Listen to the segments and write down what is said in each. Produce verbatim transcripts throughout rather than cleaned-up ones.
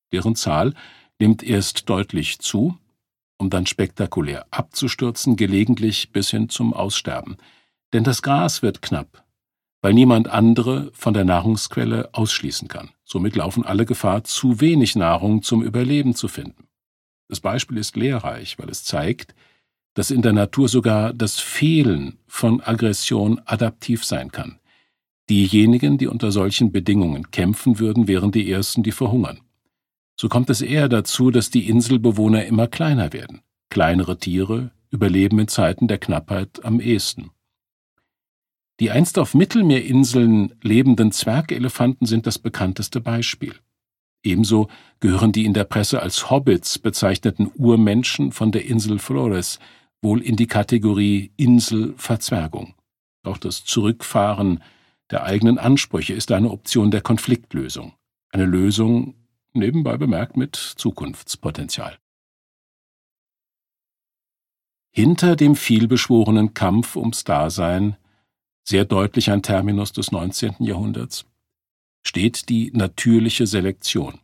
Deren Zahl nimmt erst deutlich zu, um dann spektakulär abzustürzen, gelegentlich bis hin zum Aussterben. Denn das Gras wird knapp, weil niemand andere von der Nahrungsquelle ausschließen kann. Somit laufen alle Gefahr, zu wenig Nahrung zum Überleben zu finden. Das Beispiel ist lehrreich, weil es zeigt, dass in der Natur sogar das Fehlen von Aggression adaptiv sein kann. Diejenigen, die unter solchen Bedingungen kämpfen würden, wären die Ersten, die verhungern. So kommt es eher dazu, dass die Inselbewohner immer kleiner werden. Kleinere Tiere überleben in Zeiten der Knappheit am ehesten. Die einst auf Mittelmeerinseln lebenden Zwergelefanten sind das bekannteste Beispiel. Ebenso gehören die in der Presse als Hobbits bezeichneten Urmenschen von der Insel Flores wohl in die Kategorie Inselverzwergung. Auch das Zurückfahren der eigenen Ansprüche ist eine Option der Konfliktlösung. Eine Lösung, nebenbei bemerkt, mit Zukunftspotenzial. Hinter dem vielbeschworenen Kampf ums Dasein, sehr deutlich ein Terminus des neunzehnten Jahrhunderts, steht die natürliche Selektion.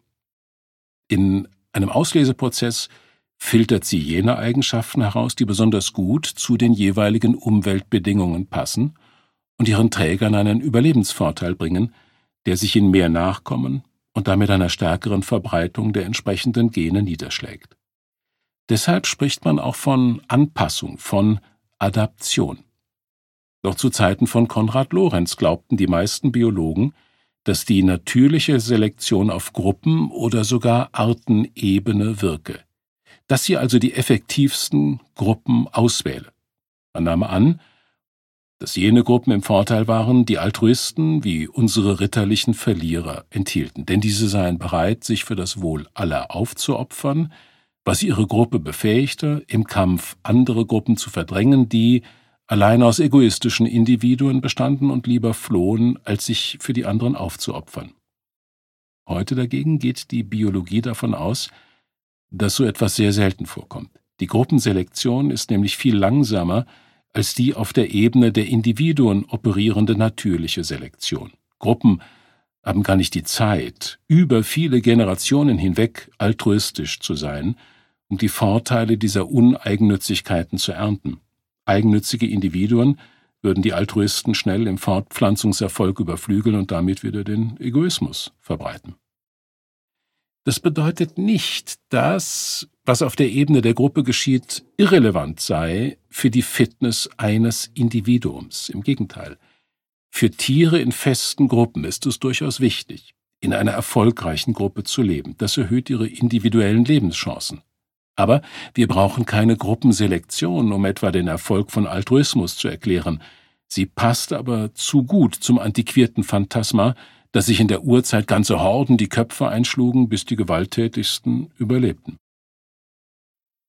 In einem Ausleseprozess filtert sie jene Eigenschaften heraus, die besonders gut zu den jeweiligen Umweltbedingungen passen und ihren Trägern einen Überlebensvorteil bringen, der sich in mehr Nachkommen und damit einer stärkeren Verbreitung der entsprechenden Gene niederschlägt. Deshalb spricht man auch von Anpassung, von Adaption. Doch zu Zeiten von Konrad Lorenz glaubten die meisten Biologen, dass die natürliche Selektion auf Gruppen- oder sogar Artenebene wirke, dass sie also die effektivsten Gruppen auswähle. Man nahm an, dass jene Gruppen im Vorteil waren, die Altruisten wie unsere ritterlichen Verlierer enthielten, denn diese seien bereit, sich für das Wohl aller aufzuopfern, was ihre Gruppe befähigte, im Kampf andere Gruppen zu verdrängen, die allein aus egoistischen Individuen bestanden und lieber flohen, als sich für die anderen aufzuopfern. Heute dagegen geht die Biologie davon aus, dass so etwas sehr selten vorkommt. Die Gruppenselektion ist nämlich viel langsamer als die auf der Ebene der Individuen operierende natürliche Selektion. Gruppen haben gar nicht die Zeit, über viele Generationen hinweg altruistisch zu sein, um die Vorteile dieser Uneigennützigkeiten zu ernten. Eigennützige Individuen würden die Altruisten schnell im Fortpflanzungserfolg überflügeln und damit wieder den Egoismus verbreiten. Das bedeutet nicht, dass, was auf der Ebene der Gruppe geschieht, irrelevant sei für die Fitness eines Individuums. Im Gegenteil. Für Tiere in festen Gruppen ist es durchaus wichtig, in einer erfolgreichen Gruppe zu leben. Das erhöht ihre individuellen Lebenschancen. Aber wir brauchen keine Gruppenselektion, um etwa den Erfolg von Altruismus zu erklären. Sie passt aber zu gut zum antiquierten Phantasma, dass sich in der Urzeit ganze Horden die Köpfe einschlugen, bis die gewalttätigsten überlebten.